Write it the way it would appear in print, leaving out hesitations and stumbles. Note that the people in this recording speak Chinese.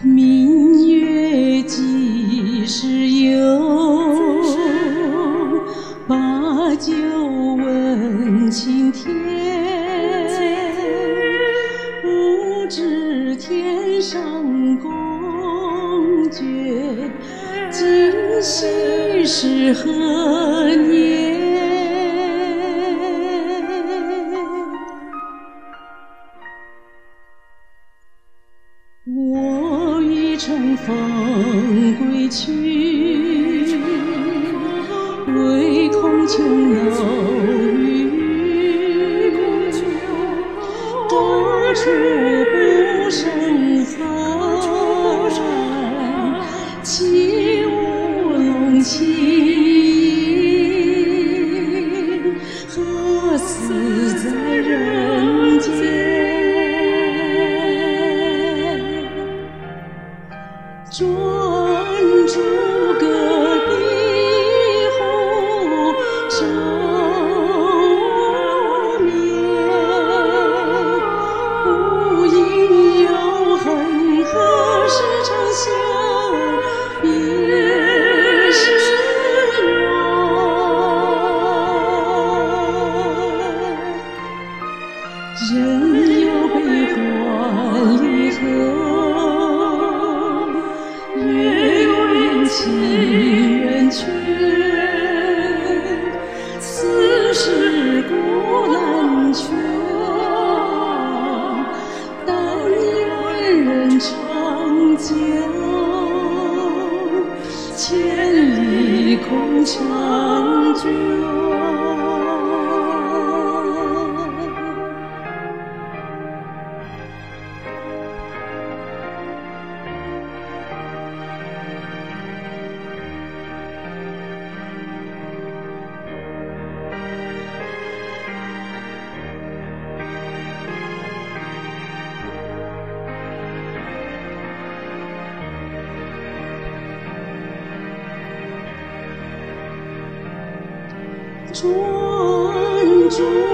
明月几时有？把酒问青天。不知天上宫阙，今夕是何年？我欲乘风归去，唯恐琼楼玉宇，高处不胜寒。起舞龙琴，何似在人间？转朱阁的后照面，无影有痕，何时长相别时圆？人有悲欢离合，月有阴晴圆缺，此事古难全。但愿人长久，千里共长久。转朱